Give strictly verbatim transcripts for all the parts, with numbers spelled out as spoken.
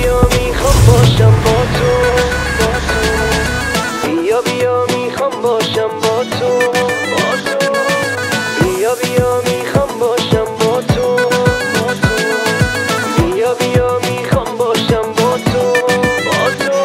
بیا میخوام باشم با تو، بیا بیا میخوام باشم با تو، بیا بیا میخوام باشم با تو، بیا بیا میخوام باشم با تو، با تو.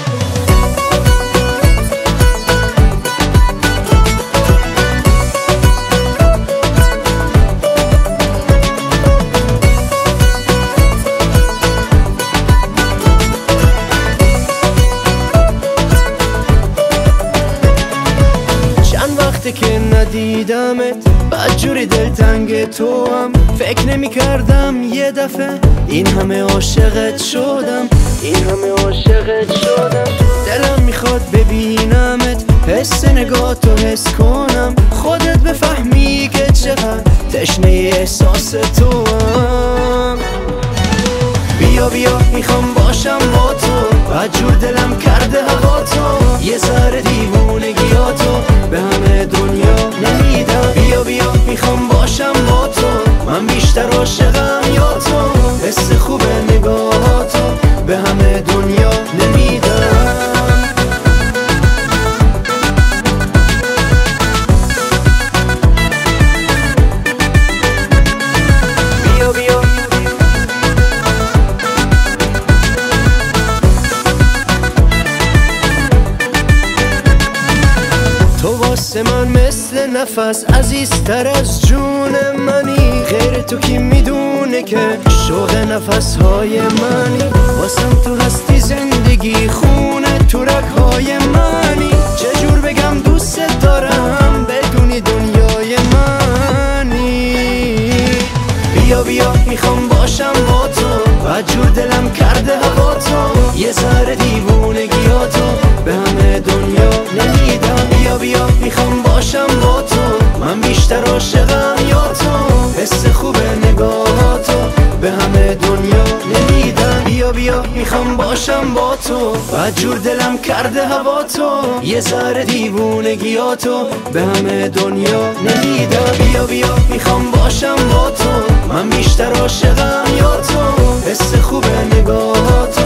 که ندیدمت بدجوری دلتنگ تو هم فکر نمی کردم یه دفعه این همه عاشقت شدم، این همه عاشقت شدم. دلم میخواد ببینمت، حس نگاه تو حس کنم، خودت بفهمی که چقدر تشنه احساس تو هم. بیا بیا میخوام باشم با تو، بدجور دلم کرده هوا تو، یه ذره دیوونگیاتو به همه دنیا نمیدم. بیا بیا میخوام باشم با تو، من بیشتر عاشقم یا تو، حس خوب نگاهاتو به همه دنیا نمیدم. بیا بیا تو واسه من مثل نفس، عزیزتر از جون منی، غیر تو کی میدونه که شوق نفس های منی، واسم تو هستی زندگی خونه تو رگهای منی، چجور بگم دوست دارم بدونی دنیای منی. بیا بیا میخوام باشم با تو، بدجور دلم کرده هوا تو، یه ذره دیوونگیاتو به همه دنیا نمیدم. بیا بیا میخوام باشم با تو، من بیشتر عاشقم یا تو، حس خوب نگاهاتو به همه دنیا نمیدم. بیا بیا میخوام باشم با تو، بدجور دلم کرده هوا تو، یه ذره دیوونگیاتو به همه دنیا نمیدم. بیا بیا میخوام باشم با تو، من بیشتر عاشقم یا تو، حس خوب نگاهاتو